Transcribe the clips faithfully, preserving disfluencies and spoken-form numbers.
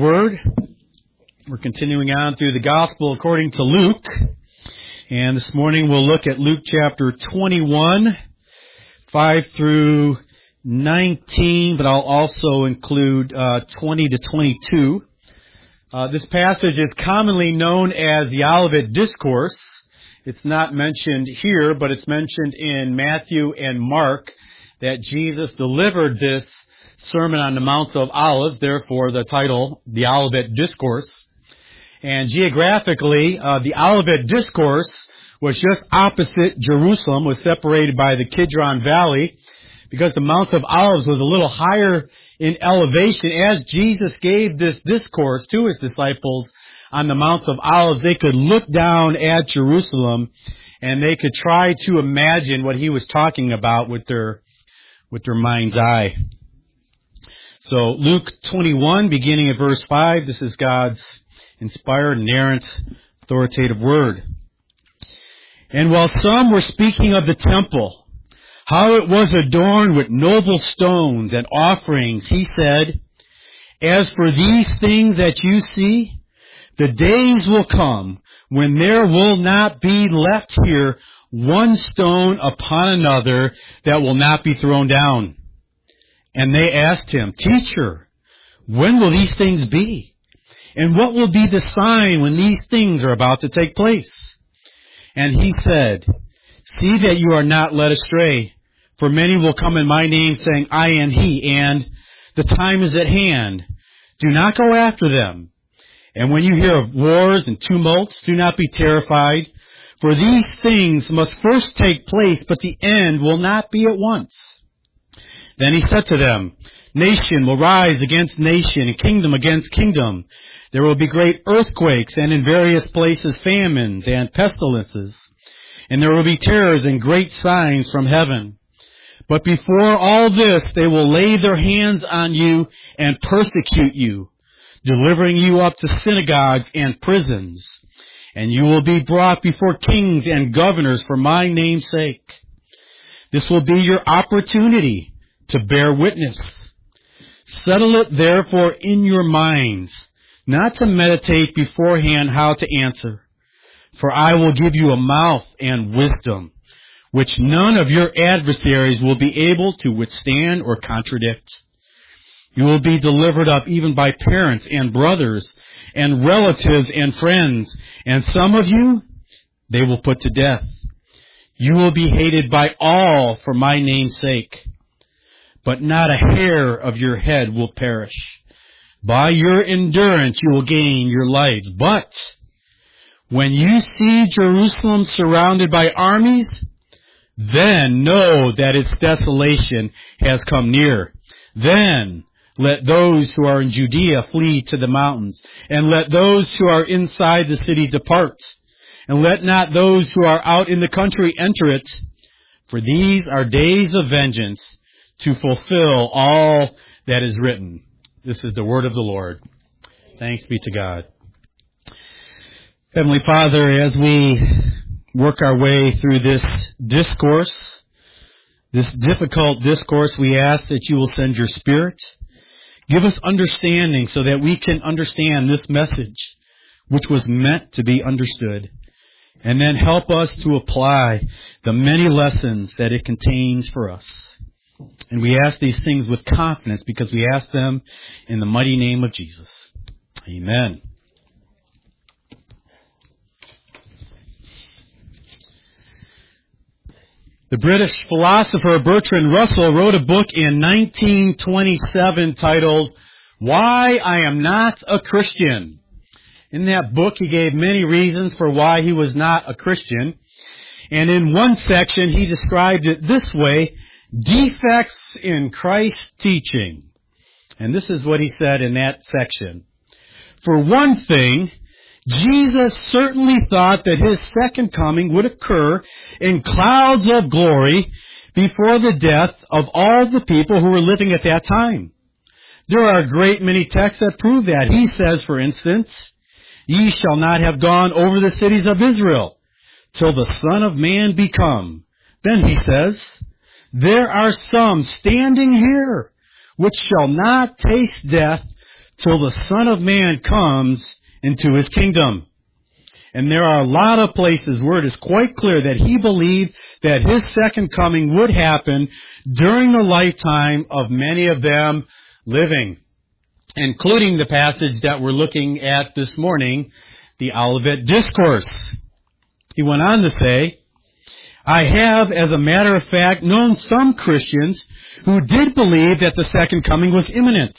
Word. We're continuing on through the Gospel according to Luke. And this morning we'll look at Luke chapter twenty-one, five through nineteen, but I'll also include uh, twenty to twenty-two. Uh, this passage is commonly known as the Olivet Discourse. It's not mentioned here, but it's mentioned in Matthew and Mark that Jesus delivered this Sermon on the Mount of Olives, therefore the title, the Olivet Discourse. And geographically, uh, the Olivet Discourse was just opposite Jerusalem, was separated by the Kidron Valley, because the Mount of Olives was a little higher in elevation. As Jesus gave this discourse to his disciples on the Mount of Olives, they could look down at Jerusalem and they could try to imagine what he was talking about with their, with their mind's eye. So Luke twenty-one, beginning at verse five, this is God's inspired, inerrant, authoritative word. And while some were speaking of the temple, how it was adorned with noble stones and offerings, he said, "As for these things that you see, the days will come when there will not be left here one stone upon another that will not be thrown down." And they asked him, "Teacher, when will these things be? And what will be the sign when these things are about to take place?" And he said, "See that you are not led astray, for many will come in my name saying, 'I am he,' and 'the time is at hand.' Do not go after them. And when you hear of wars and tumults, do not be terrified, for these things must first take place, but the end will not be at once." Then he said to them, "Nation will rise against nation, and kingdom against kingdom. There will be great earthquakes, and in various places famines and pestilences. And there will be terrors and great signs from heaven. But before all this, they will lay their hands on you and persecute you, delivering you up to synagogues and prisons. And you will be brought before kings and governors for my name's sake. This will be your opportunity to bear witness. Settle it therefore in your minds, not to meditate beforehand how to answer. For I will give you a mouth and wisdom, which none of your adversaries will be able to withstand or contradict. You will be delivered up even by parents and brothers and relatives and friends, and some of you they will put to death. You will be hated by all for my name's sake. But not a hair of your head will perish. By your endurance you will gain your lives. But when you see Jerusalem surrounded by armies, then know that its desolation has come near. Then let those who are in Judea flee to the mountains, and let those who are inside the city depart. And let not those who are out in the country enter it, for these are days of vengeance, to fulfill all that is written." This is the word of the Lord. Thanks be to God. Heavenly Father, as we work our way through this discourse, this difficult discourse, we ask that you will send your Spirit. Give us understanding so that we can understand this message, which was meant to be understood. And then help us to apply the many lessons that it contains for us. And we ask these things with confidence because we ask them in the mighty name of Jesus. Amen. The British philosopher Bertrand Russell wrote a book in nineteen twenty-seven titled, "Why I Am Not a Christian." In that book, he gave many reasons for why he was not a Christian. And in one section, he described it this way: defects in Christ's teaching. And this is what he said in that section. For one thing, Jesus certainly thought that his second coming would occur in clouds of glory before the death of all the people who were living at that time. There are a great many texts that prove that. He says, for instance, "Ye shall not have gone over the cities of Israel till the Son of Man be come." Then he says, "There are some standing here which shall not taste death till the Son of Man comes into his kingdom. And there are a lot of places where it is quite clear that he believed that his second coming would happen during the lifetime of many of them living, including the passage that we're looking at this morning, the Olivet Discourse. He went on to say, I have, as a matter of fact, known some Christians who did believe that the second coming was imminent.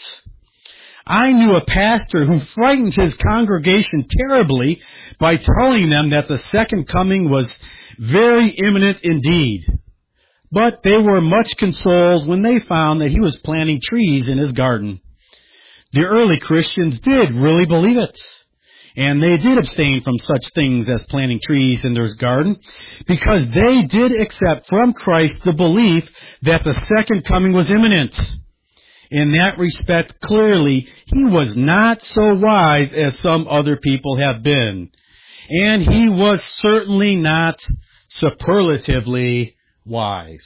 I knew a pastor who frightened his congregation terribly by telling them that the second coming was very imminent indeed. But they were much consoled when they found that he was planting trees in his garden. The early Christians did really believe it. And they did abstain from such things as planting trees in their garden, because they did accept from Christ the belief that the second coming was imminent. In that respect, clearly, he was not so wise as some other people have been. And he was certainly not superlatively wise.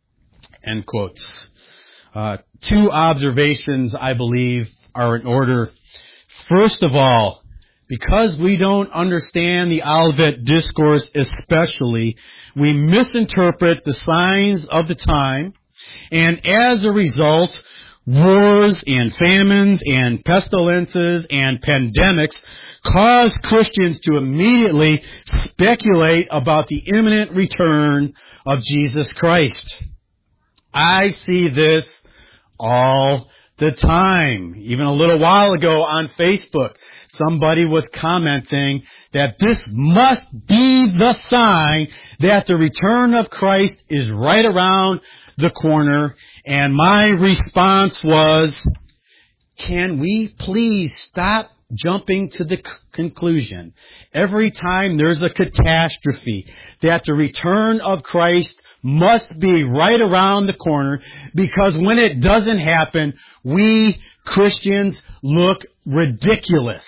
End quotes. Uh, two observations, I believe, are in order. First of all, because we don't understand the Olivet Discourse especially, we misinterpret the signs of the time, and as a result, wars and famines and pestilences and pandemics cause Christians to immediately speculate about the imminent return of Jesus Christ. I see this all the time. Even a little while ago on Facebook, somebody was commenting that this must be the sign that the return of Christ is right around the corner. And my response was, can we please stop jumping to the c- conclusion every time there's a catastrophe that the return of Christ must be right around the corner, because when it doesn't happen, we Christians look ridiculous.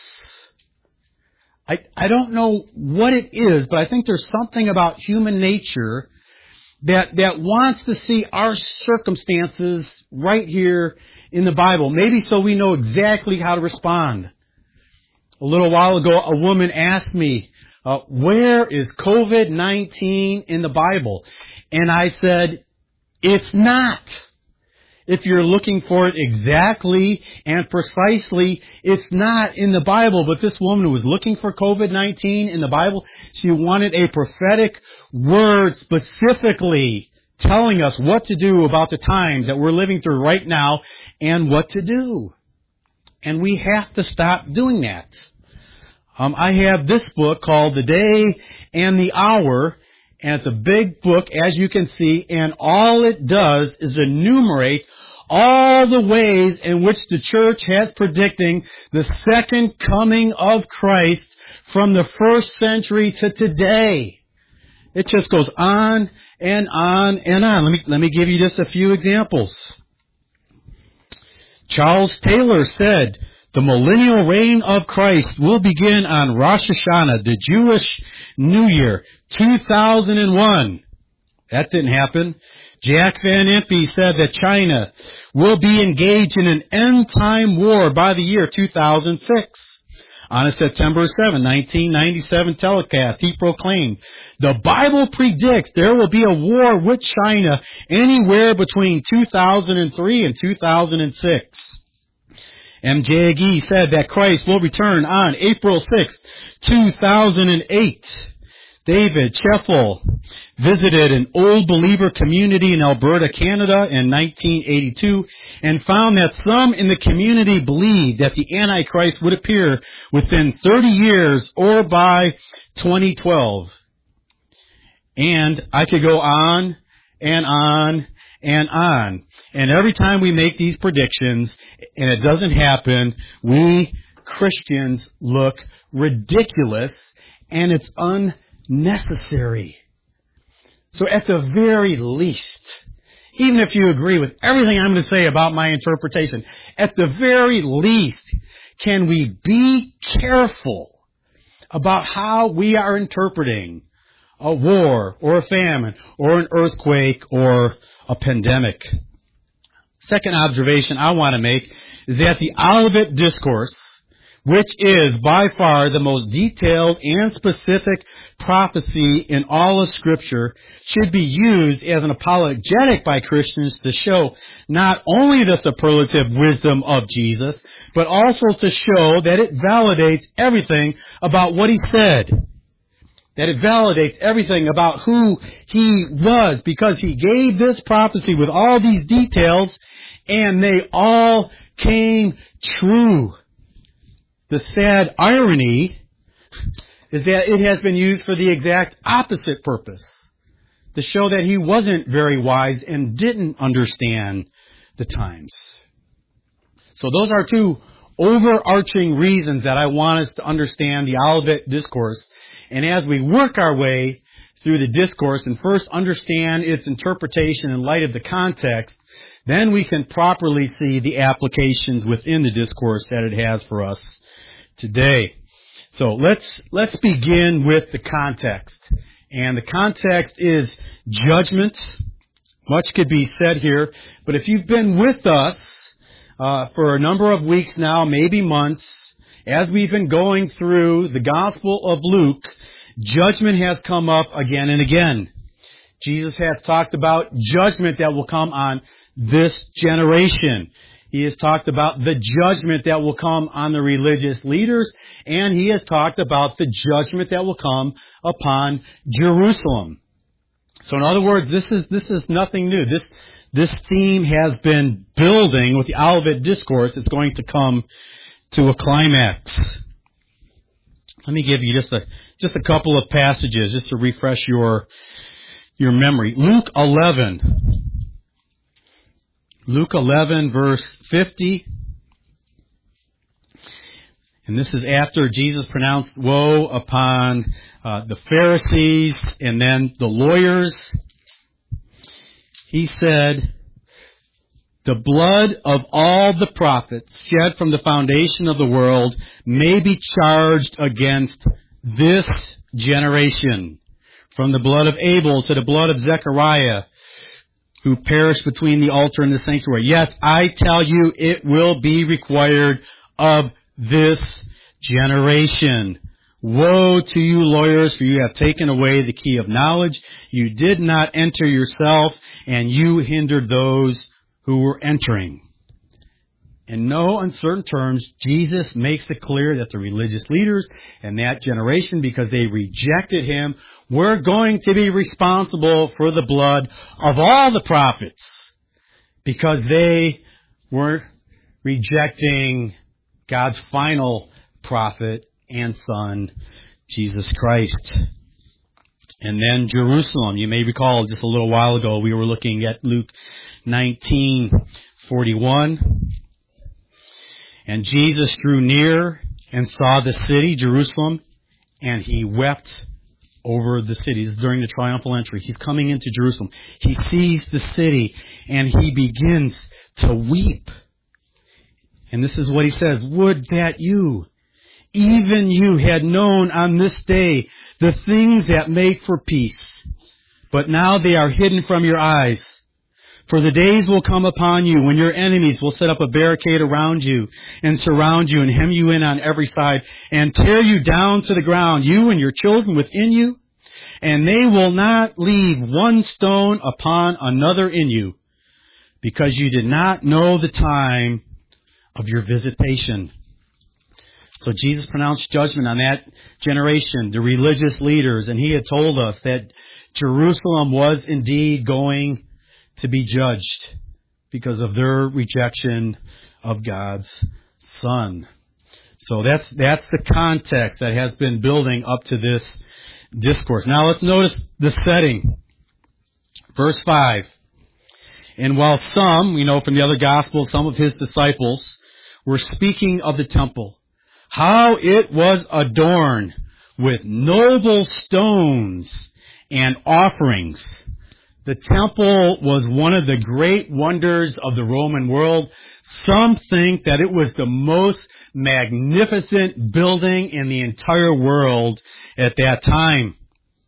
I, I don't know what it is, but I think there's something about human nature that, that wants to see our circumstances right here in the Bible. Maybe so we know exactly how to respond. A little while ago, a woman asked me, uh, where is covid nineteen in the Bible? And I said, it's not. If you're looking for it exactly and precisely, it's not in the Bible. But this woman was looking for covid nineteen in the Bible. She wanted a prophetic word specifically telling us what to do about the times that we're living through right now and what to do. And we have to stop doing that. Um, I have this book called The Day and the Hour, and it's a big book, as you can see, and all it does is enumerate all the ways in which the church has predicting the second coming of Christ from the first century to today. It just goes on and on and on. Let me, let me give you just a few examples. Charles Taylor said, the millennial reign of Christ will begin on Rosh Hashanah, the Jewish New Year, two thousand one. That didn't happen. Jack Van Impe said that China will be engaged in an end-time war by the year two thousand six. On a September seventh, nineteen ninety-seven telecast, he proclaimed, the Bible predicts there will be a war with China anywhere between two thousand three and two thousand six. M J Agee said that Christ will return on April sixth, two thousand eight. David Sheffel visited an Old Believer community in Alberta, Canada in nineteen eighty-two and found that some in the community believed that the Antichrist would appear within thirty years or by twenty twelve. And I could go on and on and on. And every time we make these predictions and it doesn't happen, we Christians look ridiculous, and it's unnecessary. So at the very least, even if you agree with everything I'm going to say about my interpretation, at the very least, can we be careful about how we are interpreting a war or a famine or an earthquake or a pandemic? second observation I want to make is that the Olivet Discourse, which is by far the most detailed and specific prophecy in all of Scripture, should be used as an apologetic by Christians to show not only the superlative wisdom of Jesus, but also to show that it validates everything about what He said. That it validates everything about who He was, because He gave this prophecy with all these details, and they all came true. The sad irony is that it has been used for the exact opposite purpose, to show that He wasn't very wise and didn't understand the times. So those are two overarching reasons that I want us to understand the Olivet Discourse. And as we work our way through the discourse and first understand its interpretation in light of the context, then we can properly see the applications within the discourse that it has for us today. So let's let's begin with the context. And the context is judgment. Much could be said here, but if you've been with us uh, for a number of weeks now, maybe months, as we've been going through the Gospel of Luke, judgment has come up again and again. Jesus has talked about judgment that will come on this generation. He has talked about the judgment that will come on the religious leaders, and He has talked about the judgment that will come upon Jerusalem. So in other words, this is this is nothing new. This this theme has been building with the Olivet Discourse. It's going to come to a climax. Let me give you just a just a couple of passages just to refresh your your memory. Luke eleven. Luke eleven, verse fifty. And this is after Jesus pronounced woe upon uh, the Pharisees and then the lawyers. He said, "The blood of all the prophets shed from the foundation of the world may be charged against this generation, from the blood of Abel to the blood of Zechariah, who perished between the altar and the sanctuary. Yes, I tell you, it will be required of this generation. Woe to you, lawyers, for you have taken away the key of knowledge. You did not enter yourself, and you hindered those who were entering." In no uncertain terms, Jesus makes it clear that the religious leaders in that generation, because they rejected Him, were going to be responsible for the blood of all the prophets, because they were rejecting God's final prophet and Son, Jesus Christ. And then Jerusalem. You may recall just a little while ago we were looking at Luke nineteen forty-one. "And Jesus drew near and saw the city, Jerusalem, and He wept over the city." This is during the triumphal entry. He's coming into Jerusalem. He sees the city and He begins to weep. And this is what He says, "Would that you, even you, had known on this day the things that make for peace, but now they are hidden from your eyes. For the days will come upon you when your enemies will set up a barricade around you and surround you and hem you in on every side and tear you down to the ground, you and your children within you, and they will not leave one stone upon another in you, because you did not know the time of your visitation." So Jesus pronounced judgment on that generation, the religious leaders, and He had told us that Jerusalem was indeed going to be judged because of their rejection of God's Son. So that's that's the context that has been building up to this discourse. Now let's notice the setting. Verse five. "And while some, we know from the other Gospels, some of His disciples were speaking of the temple, how it was adorned with noble stones and offerings." The temple was one of the great wonders of the Roman world. Some think that it was the most magnificent building in the entire world at that time.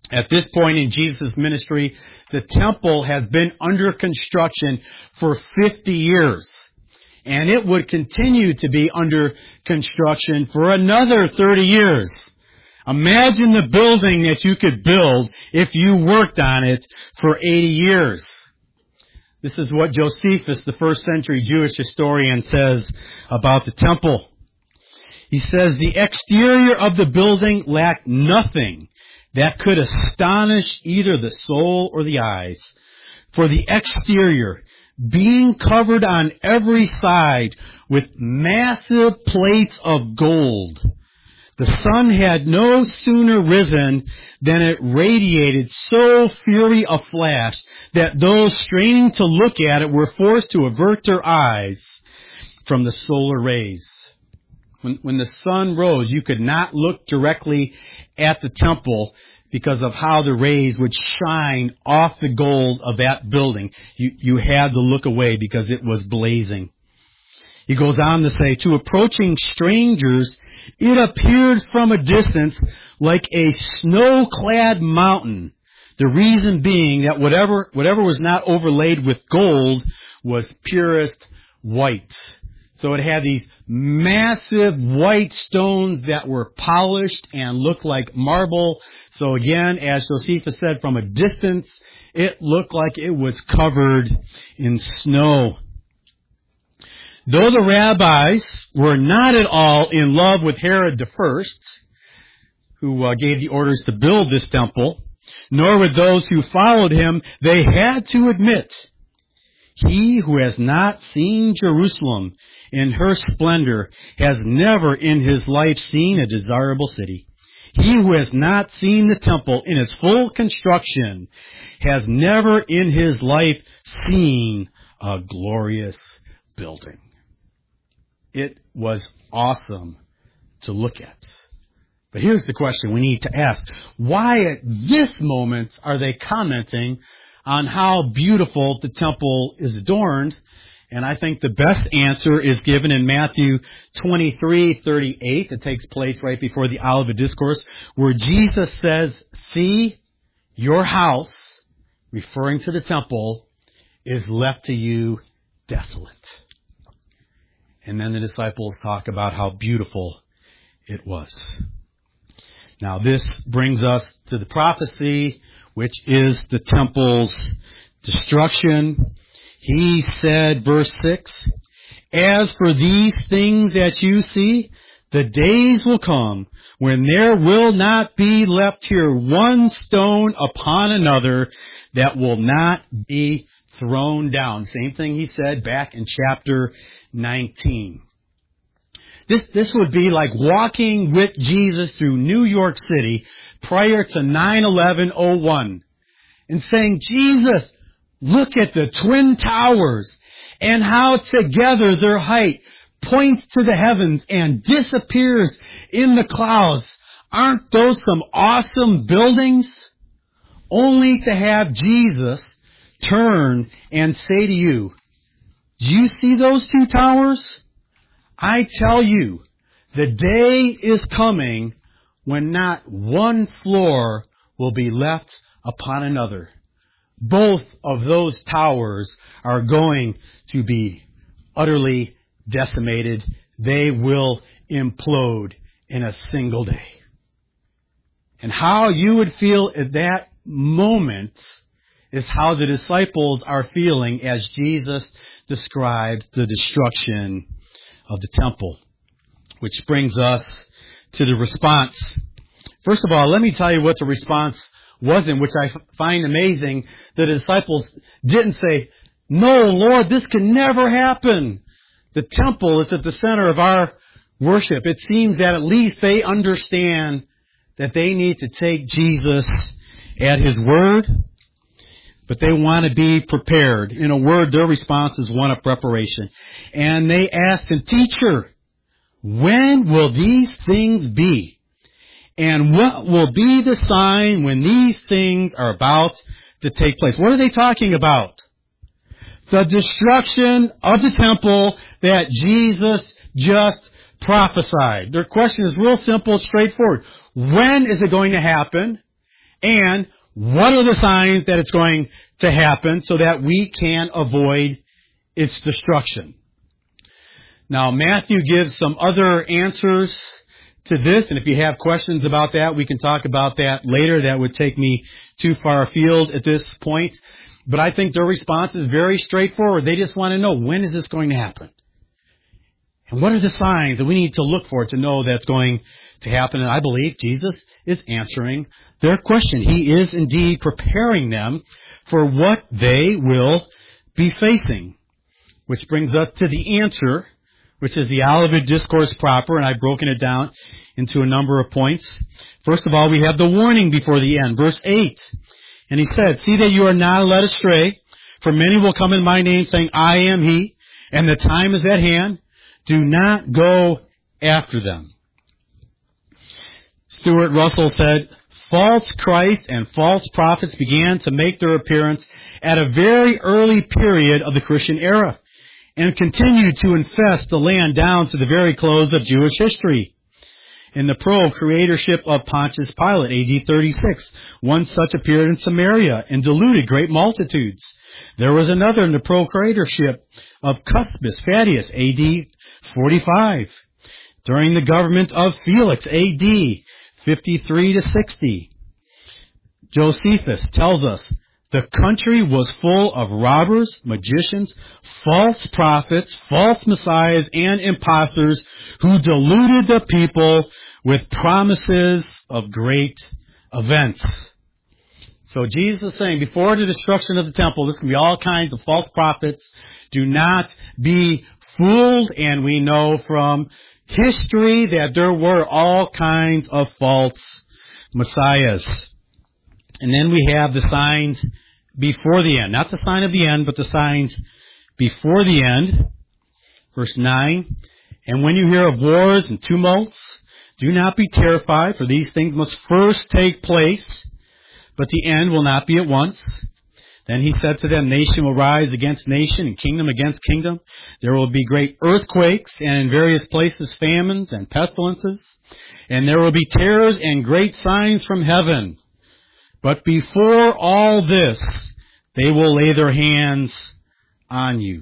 At this point in Jesus' ministry, the temple has been under construction for fifty years. And it would continue to be under construction for another thirty years. Imagine the building that you could build if you worked on it for eighty years. This is what Josephus, the first century Jewish historian, says about the temple. He says, the exterior of the building lacked nothing that could astonish either the soul or the eyes. For the exterior, being covered on every side with massive plates of gold, the sun had no sooner risen than it radiated so fury a flash that those straining to look at it were forced to avert their eyes from the solar rays. When, when the sun rose, you could not look directly at the temple because of how the rays would shine off the gold of that building. You, you had to look away because it was blazing. He goes on to say, to approaching strangers, it appeared from a distance like a snow-clad mountain. The reason being that whatever, whatever was not overlaid with gold was purest white. So it had these massive white stones that were polished and looked like marble. So again, as Josephus said, from a distance, it looked like it was covered in snow. Though the rabbis were not at all in love with Herod the First, who uh, gave the orders to build this temple, nor with those who followed him, they had to admit, he who has not seen Jerusalem in her splendor has never in his life seen a desirable city. He who has not seen the temple in its full construction has never in his life seen a glorious building. It was awesome to look at. But here's the question we need to ask. Why at this moment are they commenting on how beautiful the temple is adorned? And I think the best answer is given in Matthew twenty-three thirty-eight. It takes place right before the Olivet Discourse, where Jesus says, see, your house, referring to the temple, is left to you desolate. And then the disciples talk about how beautiful it was. Now this brings us to the prophecy, which is the temple's destruction. He said, verse six, as for these things that you see, the days will come when there will not be left here one stone upon another that will not be thrown down. Same thing he said back in chapter nineteen. This, this would be like walking with Jesus through New York City prior to nine eleven oh one and saying, Jesus, look at the Twin Towers and how together their height points to the heavens and disappears in the clouds. Aren't those some awesome buildings? Only to have Jesus turn and say to you, do you see those two towers? I tell you, the day is coming when not one floor will be left upon another. Both of those towers are going to be utterly decimated. They will implode in a single day. And how you would feel at that moment is how the disciples are feeling as Jesus describes the destruction of the temple. Which brings us to the response. First of all, let me tell you what the response wasn't, which I find amazing. The disciples didn't say, no, Lord, this can never happen. The temple is at the center of our worship. It seems that at least they understand that they need to take Jesus at His word, but they want to be prepared. In a word, their response is one of preparation. And they asked Him, Teacher, when will these things be? And what will be the sign when these things are about to take place? What are they talking about? The destruction of the temple that Jesus just prophesied. Their question is real simple, straightforward. When is it going to happen? and what are the signs that it's going to happen so that we can avoid its destruction. Now, Matthew gives some other answers to this, and if you have questions about that, we can talk about that later. That would take me too far afield at this point. But I think their response is very straightforward. They just want to know, when is this going to happen? And what are the signs that we need to look for to know that's going to happen? And I believe Jesus is answering their question. He is indeed preparing them for what they will be facing. Which brings us to the answer, which is the Olivet Discourse proper, and I've broken it down into a number of points. First of all, we have the warning before the end, verse eight. And he said, "See that you are not led astray, for many will come in my name, saying, I am he, and the time is at hand. Do not go after them." Stuart Russell said, "False Christ and false prophets began to make their appearance at a very early period of the Christian era, and continued to infest the land down to the very close of Jewish history. In the pro-creatorship of Pontius Pilate, A D thirty-six, one such appeared in Samaria and deluded great multitudes. There was another in the pro-creatorship of Cuspis Fadius, A D forty-five. During the government of Felix, A D fifty-three to sixty. Josephus tells us, the country was full of robbers, magicians, false prophets, false messiahs, and impostors who deluded the people with promises of great events." So Jesus is saying, before the destruction of the temple, there's going to be all kinds of false prophets. Do not be fooled. And we know from history that there were all kinds of false messiahs. And then we have the signs before the end. Not the sign of the end, but the signs before the end. Verse nine. "And when you hear of wars and tumults, do not be terrified, for these things must first take place, but the end will not be at once. Then he said to them, nation will rise against nation and kingdom against kingdom. There will be great earthquakes and in various places famines and pestilences. And there will be terrors and great signs from heaven. But before all this, they will lay their hands on you."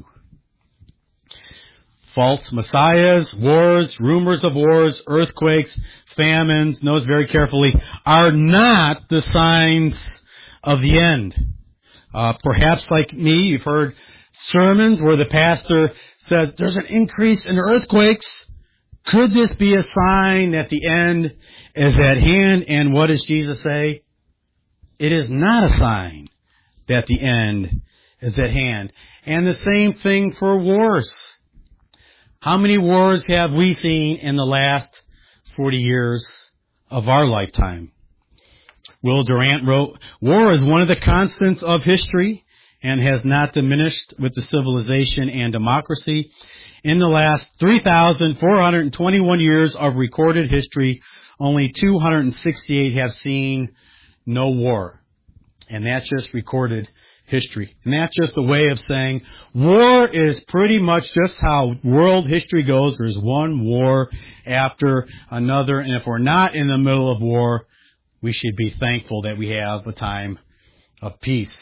False messiahs, wars, rumors of wars, earthquakes, famines, notice very carefully, are not the signs of the end. Uh, perhaps like me, you've heard sermons where the pastor says, there's an increase in earthquakes. Could this be a sign that the end is at hand? And what does Jesus say? It is not a sign that the end is at hand. And the same thing for wars. How many wars have we seen in the last forty years of our lifetime? Will Durant wrote, "War is one of the constants of history and has not diminished with the civilization and democracy. In the last three thousand four hundred twenty-one years of recorded history, only two hundred sixty-eight have seen no war." And that's just recorded history. And that's just a way of saying war is pretty much just how world history goes. There's one war after another. And if we're not in the middle of war, we should be thankful that we have a time of peace.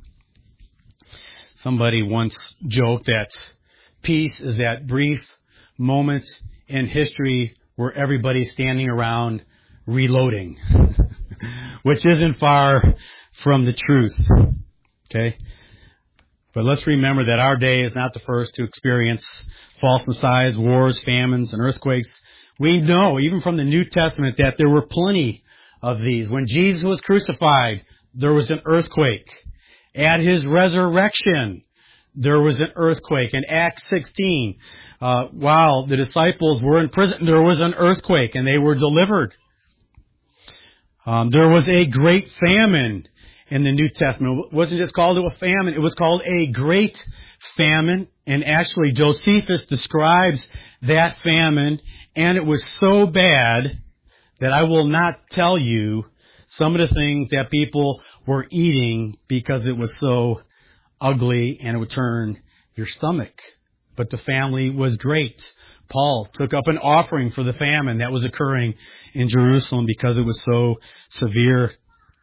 Somebody once joked that peace is that brief moment in history where everybody's standing around reloading, which isn't far from the truth. Okay? But let's remember that our day is not the first to experience false messiahs, wars, famines, and earthquakes. We know, even from the New Testament, that there were plenty of these. When Jesus was crucified, there was an earthquake. At his resurrection, there was an earthquake. In Acts sixteen, uh, while the disciples were in prison, there was an earthquake, and they were delivered. Um, there was a great famine in the New Testament. It wasn't just called a famine, it was called a great famine. And actually, Josephus describes that famine, and it was so bad that I will not tell you some of the things that people were eating because it was so ugly and it would turn your stomach. But the family was great. Paul took up an offering for the famine that was occurring in Jerusalem because it was so severe.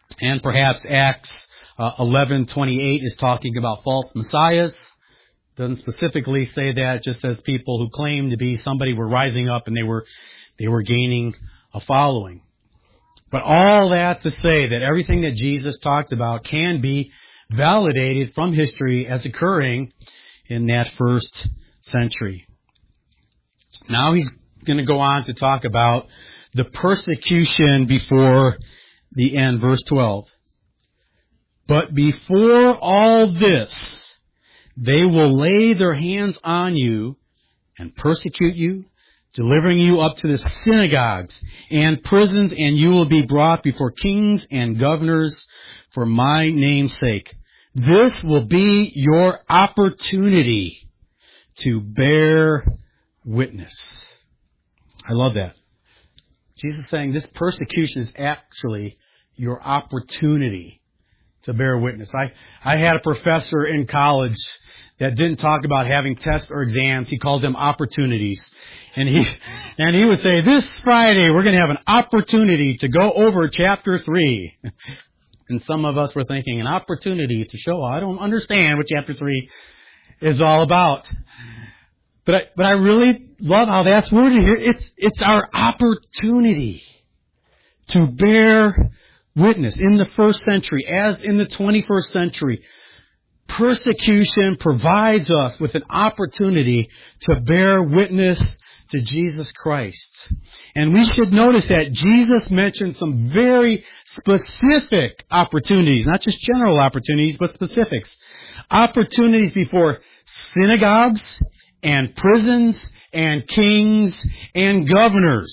And perhaps Acts uh, eleven twenty-eight is talking about false messiahs. Doesn't specifically say that, it just says people who claim to be somebody were rising up and they were they were gaining a following. But all that to say that everything that Jesus talked about can be validated from history as occurring in that first century. Now he's going to go on to talk about the persecution before the end, verse twelve. But before all this, they will lay their hands on you and persecute you, delivering you up to the synagogues and prisons, and you will be brought before kings and governors for my name's sake. This will be your opportunity to bear witness. I love that. Jesus is saying this persecution is actually your opportunity to bear witness. I, I had a professor in college that didn't talk about having tests or exams. He called them opportunities. And he, and he would say, this Friday we're going to have an opportunity to go over chapter three. And some of us were thinking, an opportunity to show, I don't understand what chapter three is all about. But I, but I really love how that's worded here. It's, it's our opportunity to bear witness in the first century, as in the twenty-first century. Persecution provides us with an opportunity to bear witness to Jesus Christ. And we should notice that Jesus mentioned some very specific opportunities, not just general opportunities, but specifics. Opportunities before synagogues and prisons and kings and governors.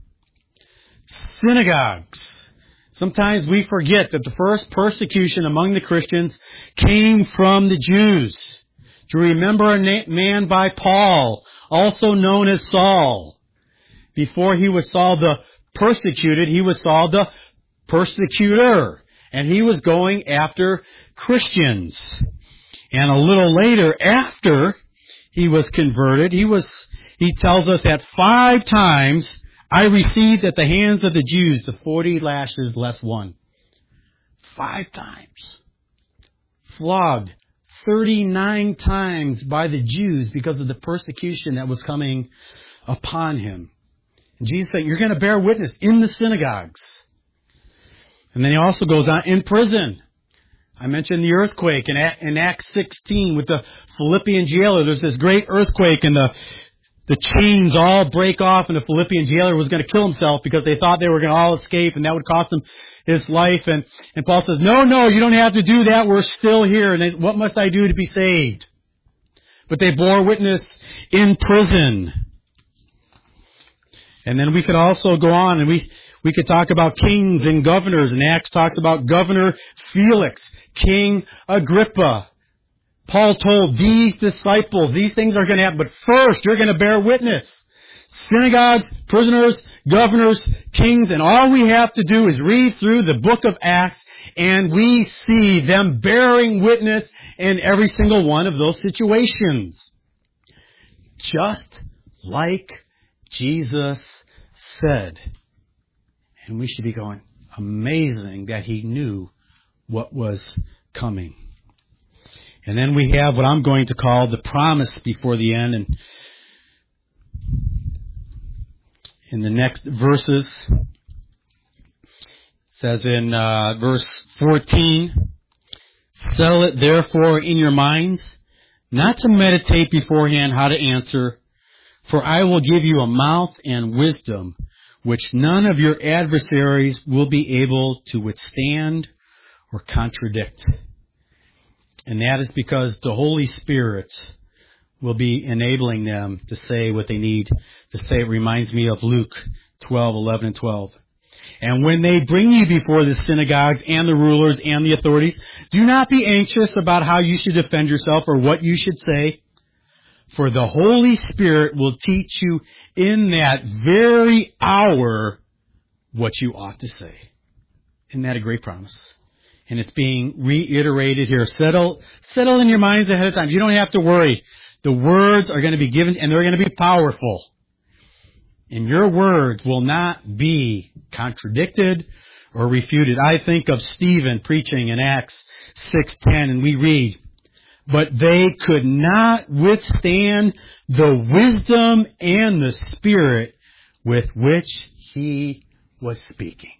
Synagogues. Sometimes we forget that the first persecution among the Christians came from the Jews. Do you remember a na- man by Paul, also known as Saul? Before he was Saul the persecuted, he was Saul the persecutor. And he was going after Christians. And a little later, after he was converted, he was, he tells us that five times I received at the hands of the Jews the forty lashes less one. Five times. Flogged thirty-nine times by the Jews because of the persecution that was coming upon him. And Jesus said, you're going to bear witness in the synagogues. And then he also goes on in prison. I mentioned the earthquake in, in Acts sixteen with the Philippian jailer. There's this great earthquake and the The chains all break off and the Philippian jailer was going to kill himself because they thought they were going to all escape and that would cost him his life. And, and Paul says, no, no, you don't have to do that. We're still here. And they, what must I do to be saved? But they bore witness in prison. And then we could also go on and we, we could talk about kings and governors. And Acts talks about Governor Felix, King Agrippa. Paul told these disciples, these things are going to happen, but first you're going to bear witness. Synagogues, prisoners, governors, kings, and all we have to do is read through the book of Acts and we see them bearing witness in every single one of those situations. Just like Jesus said. And we should be going, amazing that he knew what was coming. And then we have what I'm going to call the promise before the end. And in the next verses, it says in uh, verse fourteen, settle it therefore in your minds, not to meditate beforehand how to answer, for I will give you a mouth and wisdom, which none of your adversaries will be able to withstand or contradict. And that is because the Holy Spirit will be enabling them to say what they need to say. It reminds me of Luke twelve, eleven, and twelve. And when they bring you before the synagogues and the rulers and the authorities, do not be anxious about how you should defend yourself or what you should say. For the Holy Spirit will teach you in that very hour what you ought to say. Isn't that a great promise? And it's being reiterated here. Settle, settle in your minds ahead of time. You don't have to worry. The words are going to be given and they're going to be powerful. And your words will not be contradicted or refuted. I think of Stephen preaching in Acts six ten, and we read, "But they could not withstand the wisdom and the spirit with which he was speaking."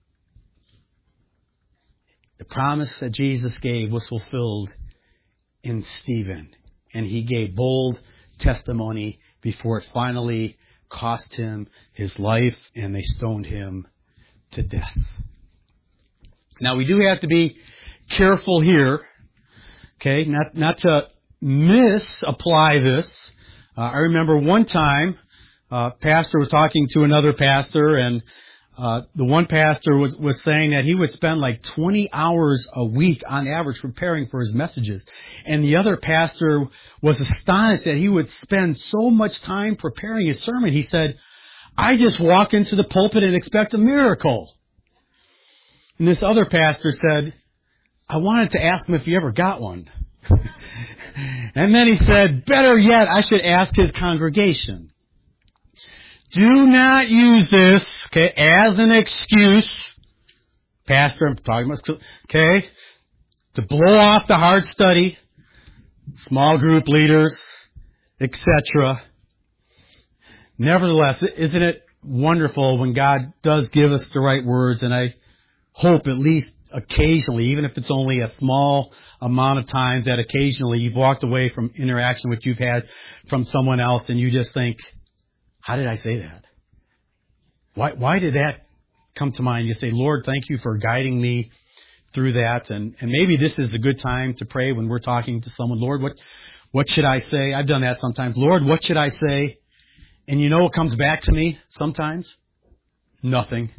The promise that Jesus gave was fulfilled in Stephen, and he gave bold testimony before it finally cost him his life and they stoned him to death. Now we do have to be careful here, okay, not not to misapply this. Uh, I remember one time, uh, pastor was talking to another pastor, and Uh, the one pastor was, was saying that he would spend like twenty hours a week on average preparing for his messages. And the other pastor was astonished that he would spend so much time preparing his sermon. He said, "I just walk into the pulpit and expect a miracle." And this other pastor said, "I wanted to ask him if he ever got one." And then he said, "Better yet, I should ask his congregation." Do not use this, okay, as an excuse, Pastor, I'm talking about, okay, to blow off the hard study, small group leaders, et cetera. Nevertheless, isn't it wonderful when God does give us the right words? And I hope at least occasionally, even if it's only a small amount of times, that occasionally you've walked away from interaction which you've had from someone else and you just think, how did I say that? Why, why did that come to mind? You say, "Lord, thank you for guiding me through that." And, and maybe this is a good time to pray when we're talking to someone. "Lord, what, what should I say?" I've done that sometimes. "Lord, what should I say?" And you know what comes back to me sometimes? Nothing.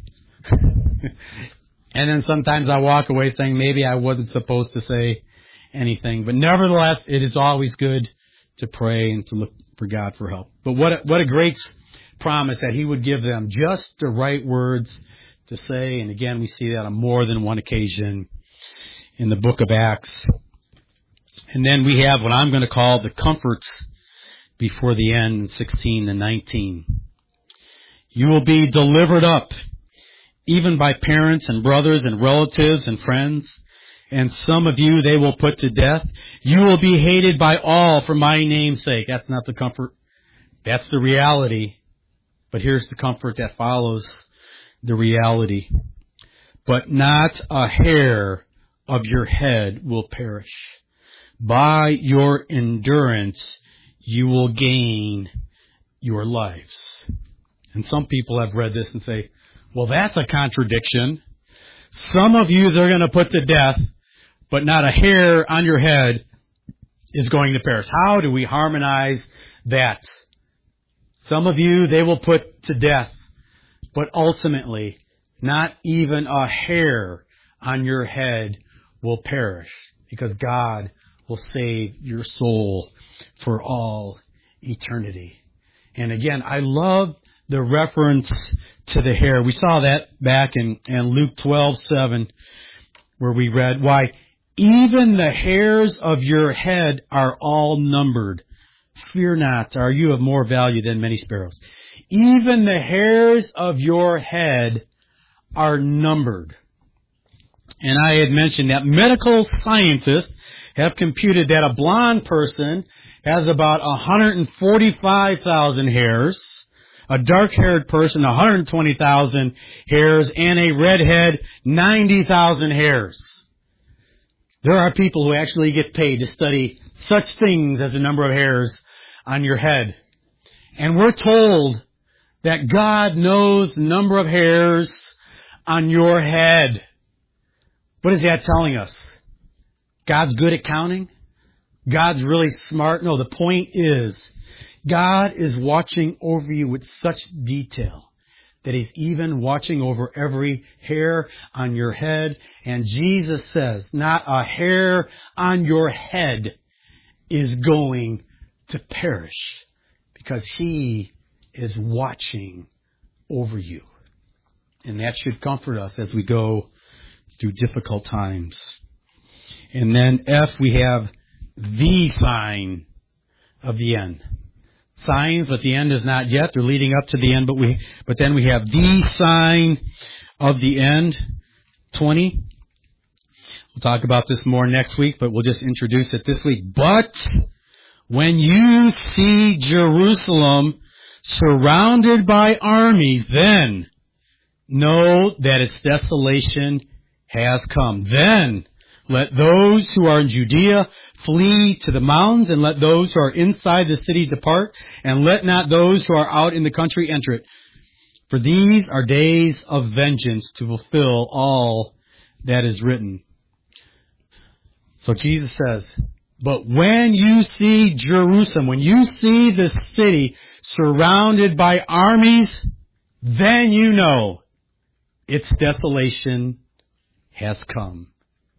And then sometimes I walk away saying maybe I wasn't supposed to say anything. But nevertheless, it is always good to pray and to look for God for help. But what a, what a great promise that he would give them just the right words to say. And again, we see that on more than one occasion in the book of Acts. And then we have what I'm going to call the comforts before the end, sixteen and nineteen. "You will be delivered up, even by parents and brothers and relatives and friends. And some of you they will put to death. You will be hated by all for my name's sake." That's not the comfort. That's the reality. But here's the comfort that follows the reality. "But not a hair of your head will perish. By your endurance you will gain your lives." And some people have read this and say, well, that's a contradiction. Some of you they're going to put to death, but not a hair on your head is going to perish. How do we harmonize that? Some of you they will put to death, but ultimately not even a hair on your head will perish, because God will save your soul for all eternity. And again, I love the reference to the hair. We saw that back in, in Luke twelve seven, where we read, "Why, even the hairs of your head are all numbered. Fear not, are you of more value than many sparrows?" Even the hairs of your head are numbered. And I had mentioned that medical scientists have computed that a blonde person has about one hundred forty-five thousand hairs, a dark-haired person one hundred twenty thousand hairs, and a redhead ninety thousand hairs. There are people who actually get paid to study such things as the number of hairs on your head. And we're told that God knows the number of hairs on your head. What is that telling us? God's good at counting? God's really smart? No, the point is, God is watching over you with such detail that He's even watching over every hair on your head. And Jesus says, not a hair on your head is going to perish, because He is watching over you. And that should comfort us as we go through difficult times. And then F, we have the sign of the end. signs, but the end is not yet. They're leading up to the end, but we, but then we have the sign of the end, twenty. We'll talk about this more next week, but we'll just introduce it this week. But when you see Jerusalem surrounded by armies, then know that its desolation has come. Then let those who are in Judea flee to the mountains, and let those who are inside the city depart, and let not those who are out in the country enter it. For these are days of vengeance, to fulfill all that is written. So Jesus says, but when you see Jerusalem, when you see the city surrounded by armies, then you know its desolation has come,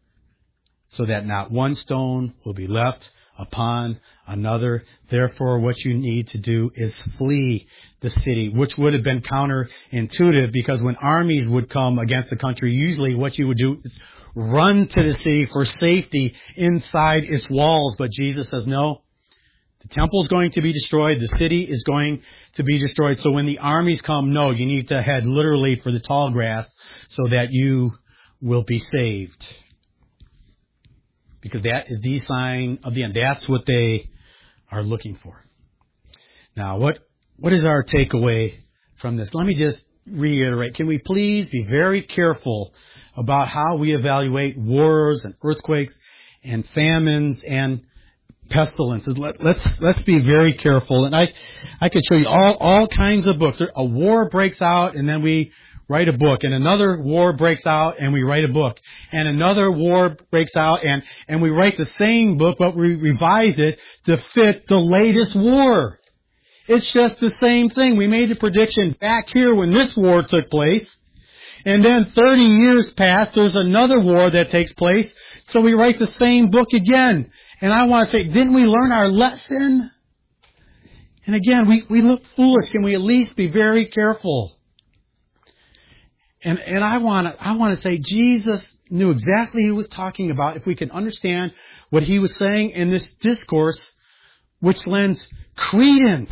so that not one stone will be left upon another. Therefore, what you need to do is flee the city, which would have been counterintuitive, because when armies would come against the country, usually what you would do is run to the city for safety inside its walls. But Jesus says, no, the temple is going to be destroyed. The city is going to be destroyed. So when the armies come, no, you need to head literally for the tall grass so that you will be saved. Because that is the sign of the end. That's what they are looking for. Now, what, what is our takeaway from this? Let me just reiterate. Can we please be very careful about how we evaluate wars and earthquakes and famines and pestilences? Let, let's, let's be very careful. And I, I could show you all, all kinds of books. A war breaks out, and then we write a book, and another war breaks out and we write a book, and another war breaks out and, and we write the same book, but we revise it to fit the latest war. It's just the same thing. We made the prediction back here when this war took place, and then thirty years pass, there's another war that takes place, so we write the same book again. And I want to say, didn't we learn our lesson? And again, we, we look foolish. Can we at least be very careful? And, and I want to, I want to say Jesus knew exactly who he was talking about if we can understand what he was saying in this discourse, which lends credence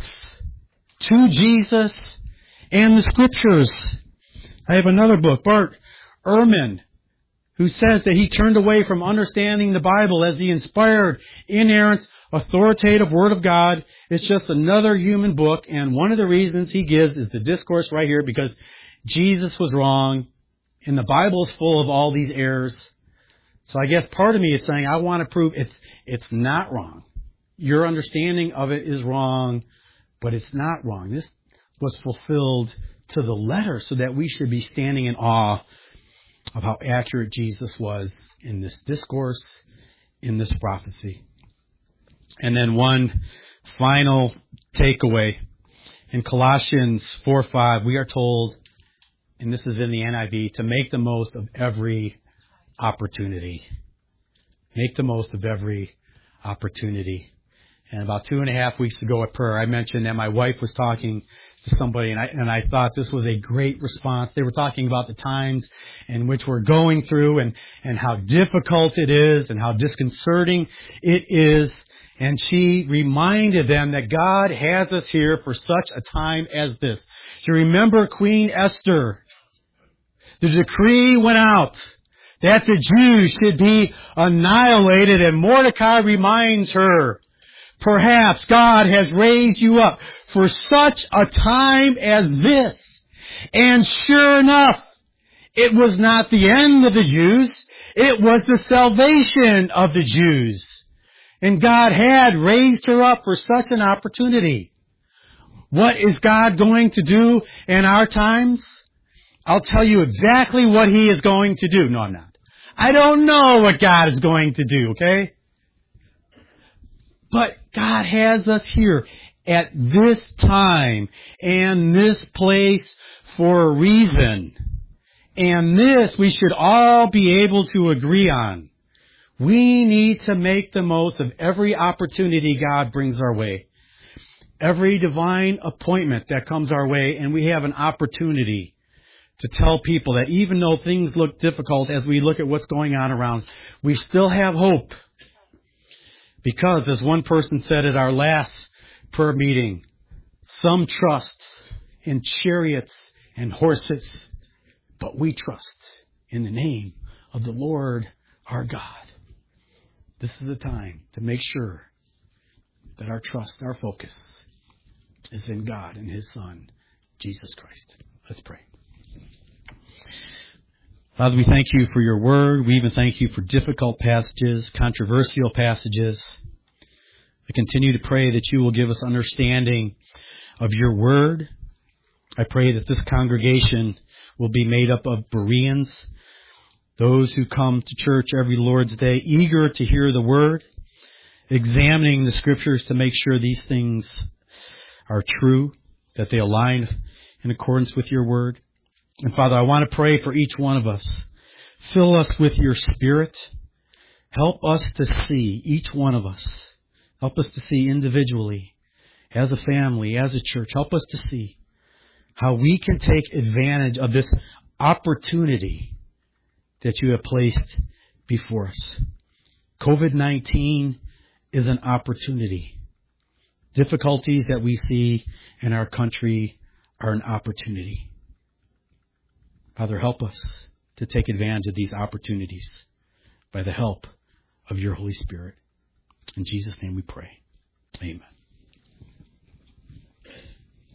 to Jesus and the Scriptures. I have another book, Bart Ehrman, who says that he turned away from understanding the Bible as the inspired, inerrant, authoritative Word of God. It's just another human book, and one of the reasons he gives is the discourse right here, because Jesus was wrong, and the Bible is full of all these errors. So I guess part of me is saying, I want to prove it's it's not wrong. Your understanding of it is wrong, but it's not wrong. This was fulfilled to the letter, so that we should be standing in awe of how accurate Jesus was in this discourse, in this prophecy. And then one final takeaway. In Colossians four five, we are told, and this is in the N I V, to make the most of every opportunity. Make the most of every opportunity. And about two and a half weeks ago at prayer, I mentioned that my wife was talking to somebody, and I, and I thought this was a great response. They were talking about the times in which we're going through, and, and how difficult it is and how disconcerting it is. And she reminded them that God has us here for such a time as this. You remember Queen Esther. The decree went out that the Jews should be annihilated, and Mordecai reminds her, perhaps God has raised you up for such a time as this. And sure enough, it was not the end of the Jews. It was the salvation of the Jews. And God had raised her up for such an opportunity. What is God going to do in our times? I'll tell you exactly what He is going to do. No, I'm not. I don't know what God is going to do, okay? But God has us here at this time and this place for a reason. And this we should all be able to agree on. We need to make the most of every opportunity God brings our way. Every divine appointment that comes our way, and we have an opportunity to tell people that even though things look difficult as we look at what's going on around, we still have hope. Because, as one person said at our last prayer meeting, Some trust in chariots and horses, but we trust in the name of the Lord our God. This is the time to make sure that our trust, our focus is in God and His Son, Jesus Christ. Let's pray. Father, we thank you for your word. We even thank you for difficult passages, controversial passages. I continue to pray that you will give us understanding of your word. I pray that this congregation will be made up of Bereans, those who come to church every Lord's Day, eager to hear the word, examining the scriptures to make sure these things are true, that they align in accordance with your word. And Father, I want to pray for each one of us. Fill us with your Spirit. Help us to see, each one of us. Help us to see individually, as a family, as a church. Help us to see how we can take advantage of this opportunity that you have placed before us. covid nineteen is an opportunity. Difficulties that we see in our country are an opportunity. Father, help us to take advantage of these opportunities by the help of your Holy Spirit. In Jesus' name we pray. Amen.